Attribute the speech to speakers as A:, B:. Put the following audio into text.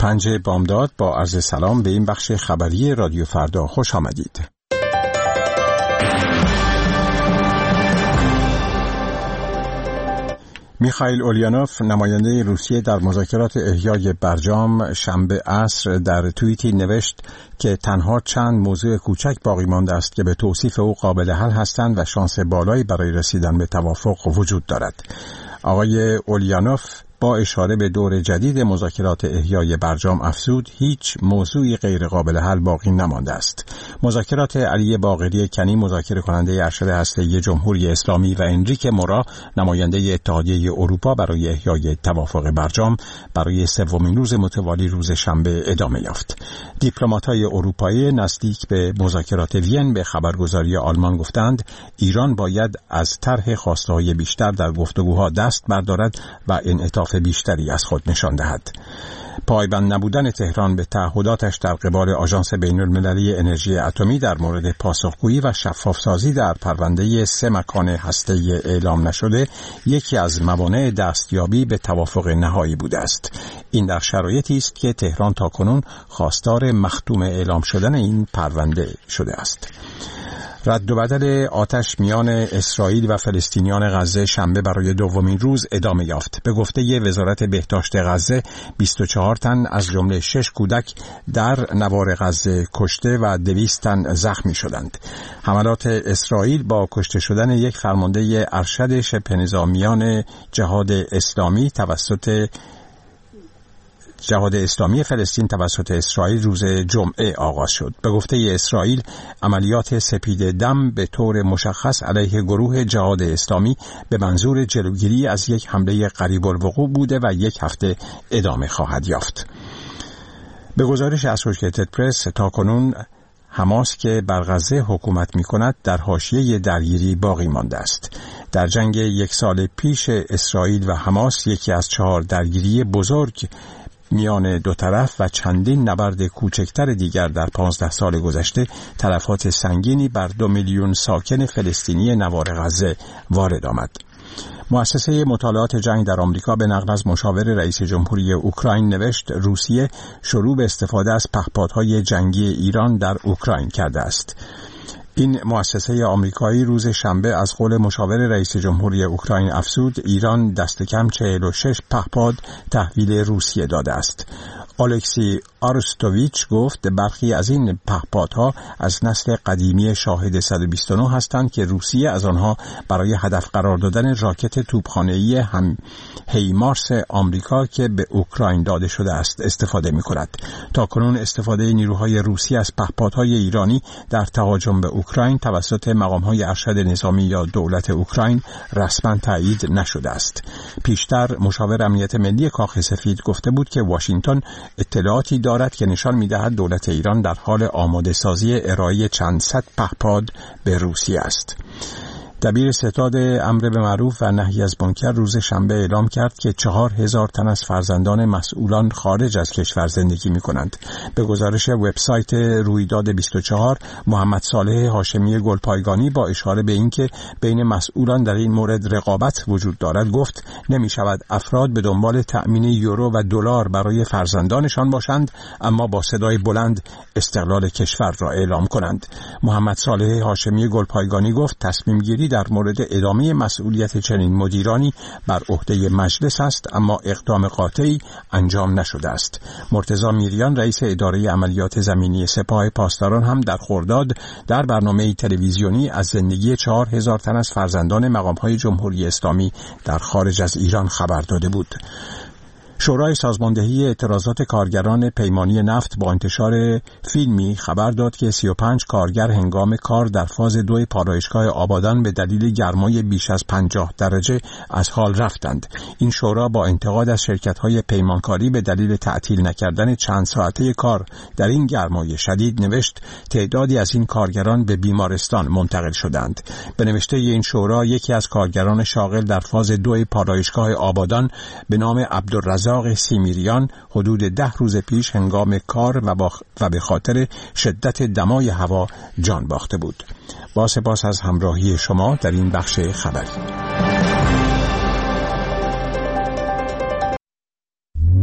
A: 5 بامداد با عرض سلام به این بخش خبری رادیو فردا خوش آمدید. میخائیل اولیانوف نماینده روسیه در مذاکرات احیای برجام شنبه عصر در توییتی نوشت که تنها چند موضوع کوچک باقی مانده است که به توصیف او قابل حل هستند و شانس بالایی برای رسیدن به توافق وجود دارد. آقای اولیانوف با اشاره به دور جدید مذاکرات احیای برجام افزود هیچ موضوعی غیر قابل حل باقی نمانده است. مذاکرات علی باقری کنی مذاکره کننده ارشد هسته‌ای جمهوری اسلامی و انریک مورا نماینده اتحادیه اروپا برای احیای توافق برجام برای سومین روز متوالی روز شنبه ادامه یافت. دیپلمات‌های اروپایی نزدیک به مذاکرات وین به خبرگزاری آلمان گفتند ایران باید از طرح خواسته‌های بیشتر در گفتگوها دست بردارد و انعطاف بیشتری از خود نشان دهد. پایبند نبودن تهران به تعهداتش در قبال آژانس بین‌المللی انرژی اتمی در مورد پاسخگویی و شفافسازی در پرونده 3 مکان هسته‌ای اعلام نشده یکی از موانع دستیابی به توافق نهایی بوده است. این در شرایطی است که تهران تاکنون خواستار مختوم اعلام شدن این پرونده شده است. رد و بدل آتش میان اسرائیل و فلسطینیان غزه شنبه برای دومین روز ادامه یافت. به گفته وزارت بهداشت غزه 24 تن از جمله 6 کودک در نوار غزه کشته و 200 تن زخمی شدند. حملات اسرائیل با کشته شدن یک فرمانده ارشد شبه نظامیان جهاد اسلامی فلسطین توسط اسرائیل روز جمعه آغاز شد. به گفته اسرائیل عملیات سپید دم به طور مشخص علیه گروه جهاد اسلامی به منظور جلوگیری از یک حمله قریب الوقوع بوده و 1 هفته ادامه خواهد یافت. به گزارش اسوشییتد پرس تاکنون حماس که بر غزه حکومت می‌کند در حاشیه درگیری باقی مانده است. در جنگ 1 سال پیش اسرائیل و حماس یکی از 4 درگیری بزرگ میان دو طرف و چندین نبرد کوچکتر دیگر در 15 سال گذشته تلفات سنگینی بر 2 میلیون ساکن فلسطینی نوار غزه وارد آمد. مؤسسه مطالعات جنگ در آمریکا به نقل از مشاور رئیس جمهوری اوکراین نوشت روسیه شروع به استفاده از پهپادهای جنگی ایران در اوکراین کرده است. این مؤسسه آمریکایی روز شنبه از قول مشاور رئیس جمهوری اوکراین افزود ایران دست کم 46 پهپاد تحویل روسیه داده است. الکسی آرستوویچ گفت برخی از این پهپادها از نسل قدیمی شاهد 129 هستند که روسیه از آنها برای هدف قرار دادن راکت توپخانه‌ای هیمارس آمریکا که به اوکراین داده شده است استفاده می‌کند. تاکنون استفاده نیروهای روسی از پهپادهای ایرانی در تهاجم به اوکراین توسط مقام‌های ارشد نظامی یا دولت اوکراین رسما تایید نشده است. پیشتر مشاور امنیت ملی کاخ سفید گفته بود که واشنگتن اطلاعاتی دارد که نشان می‌دهد دولت ایران در حال آماده سازی ارائه چند صد پهپاد به روسیه است. دبیر ستاد امر به معروف و نهی از منکر روز شنبه اعلام کرد که 4000 تن از فرزندان مسئولان خارج از کشور زندگی می‌کنند. به گزارش وبسایت رویداد 24 محمد صالح هاشمی گلپایگانی با اشاره به اینکه بین مسئولان در این مورد رقابت وجود دارد گفت نمی‌شود افراد به دنبال تأمین یورو و دلار برای فرزندانشان باشند اما با صدای بلند استقلال کشور را اعلام کنند. محمد صالح هاشمی گلپایگانی گفت تصمیم گیری در مورد ادامه مسئولیت چنین مدیرانی بر عهده مجلس است اما اقدام قاطعی انجام نشده است. مرتضی میریان رئیس اداره عملیات زمینی سپاه پاسداران هم در خرداد در برنامه تلویزیونی از زندگی 4000 تن از فرزندان مقام‌های جمهوری اسلامی در خارج از ایران خبر داده بود. شورای سازماندهی اعتراضات کارگران پیمانی نفت با انتشار فیلمی خبر داد که 35 کارگر هنگام کار در فاز 2 پالایشگاه آبادان به دلیل گرمای بیش از 50 درجه از حال رفتند. این شورا با انتقاد از شرکت‌های پیمانکاری به دلیل تعطیل نکردن چند ساعته کار در این گرمای شدید نوشت تعدادی از این کارگران به بیمارستان منتقل شدند. به نوشته این شورا یکی از کارگران شاغل در فاز 2 پالایشگاه آبادان به نام عبدالرزاق سیمیریان حدود 10 روز پیش هنگام کار و به خاطر شدت دمای هوا جان باخته بود. با سپاس از همراهی شما در این بخش خبری.